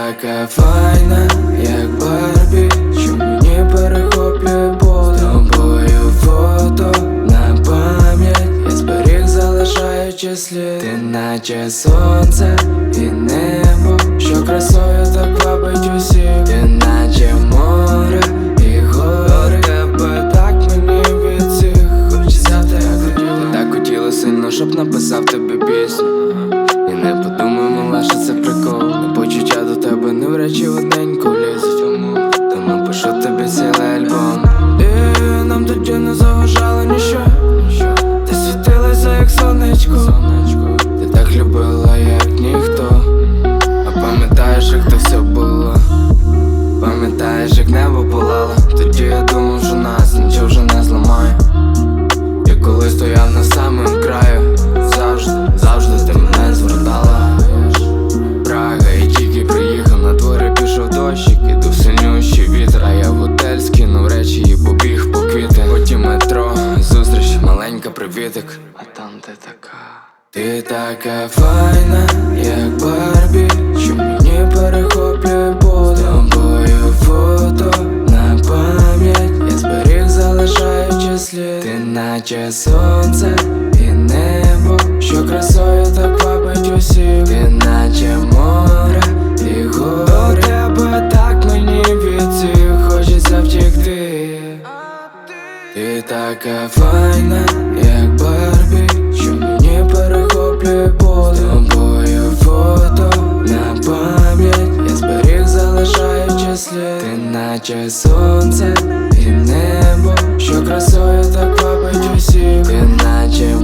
така файна, як Барбі, що мені перехоплює подих. Тобою фото на пам'ять я зберіг, залишаючи слід. Ти наче сонце і небо, що красою так вабить усіх. Ти наче море і гори, тебе так мені від всіх хочеться в тебе. Ти так хотіла сильно, щоб написав тобі пісню. І не подумай, мала, що це прикол. Не почуття до тебе не в речі одненько лізуть. Тому пишу тобі цілий альбом. І нам тоді не заважало ніщо. Ти світилася як сонечко. Ти так любила, як ніхто. А пам'ятаєш, як то все було? Пам'ятаєш, як небо палало? Тоді я думав, що нас нічого вже не зламає. Я коли стояв на самому краю, завжди ти мене звертала. Прага, і тільки приїхав, на дворі пішов дощик. Іду в сильнющий вітер, а я в готель скинув речі і побіг по квіти. Потім метро, зустріч, маленька привітик. А там ти така. Ти така файна, як Барбі, що мені перехоплює подих. Тобою фото на пам'ять я зберіг, залишаючи слід. Ти наче сонце і небо, що красою так вабить усіх. Ти наче море і гори, тебе так мені від всіх хочеться втекти. Ти така файна, як Барбі, що мені перехоплює подих. Тобою фото на пам'ять я зберіг, залишаючи слід. Ти наче сонце і небо, що красою так вабить усіх. Ти наче